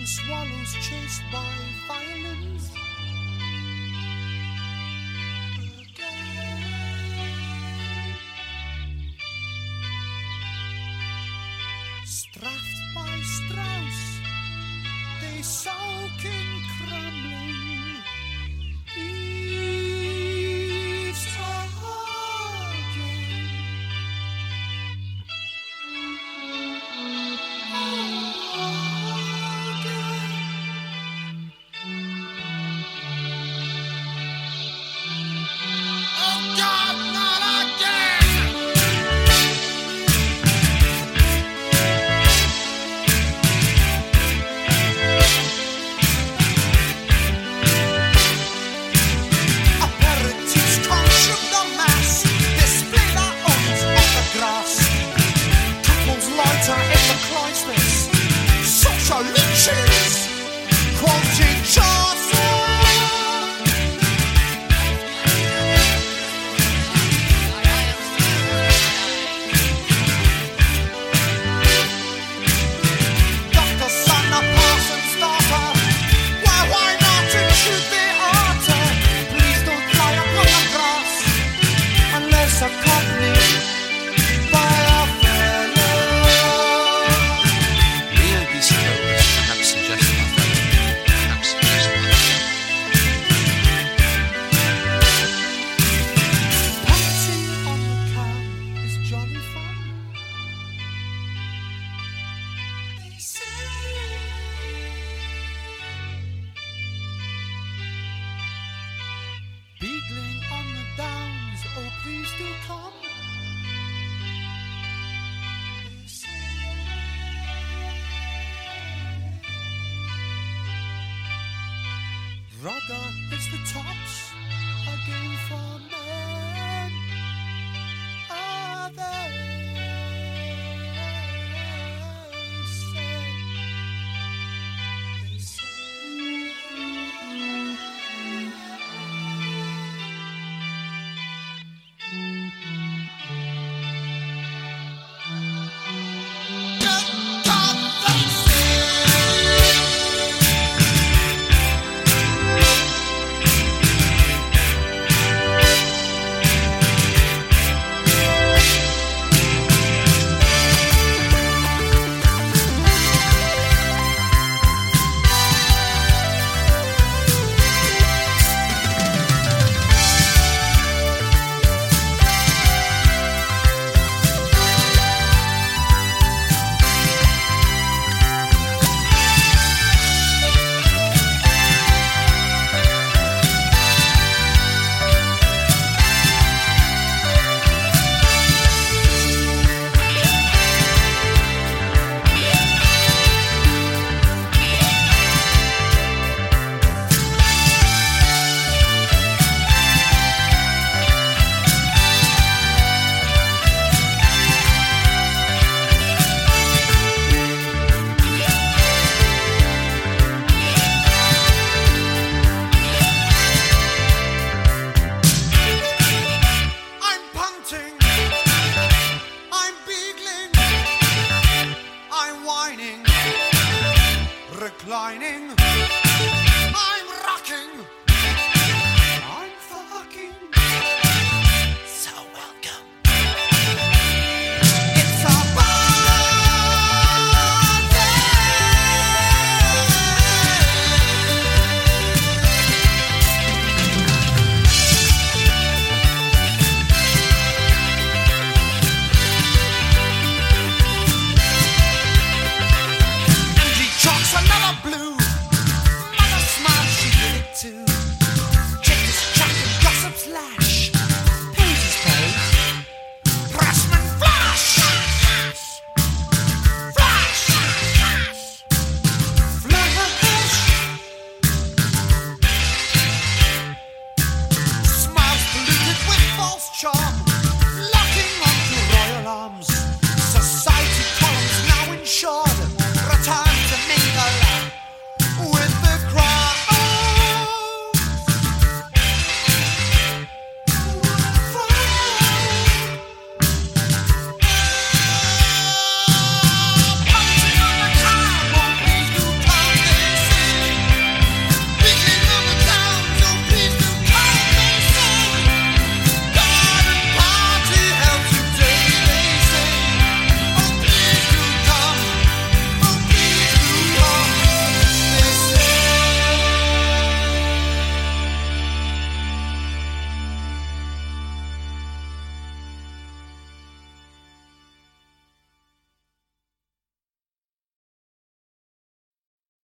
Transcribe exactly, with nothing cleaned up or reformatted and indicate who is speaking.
Speaker 1: swallows chased by violins. Straffed by Strauss, they soak in crumbling eaves again. Oh God, not again! Aperitifs consume the mass, display their arms on the grass. Couples lighter in the cloisters, social leeches, quoting Chaucer. Doctor son of Parson's daughter, why, why not intrude the altar? Please don't fly upon the grass unless accompanied by a fellow.
Speaker 2: Leo Biciclo was perhaps suggested by perhaps suggested
Speaker 1: Punching on the cam is jolly fun. They say beagling on the downs, oh please do come. They say Rugger is the tops, a game for men. Are they say, they I'm punting, I'm beagling, I'm whining, reclining.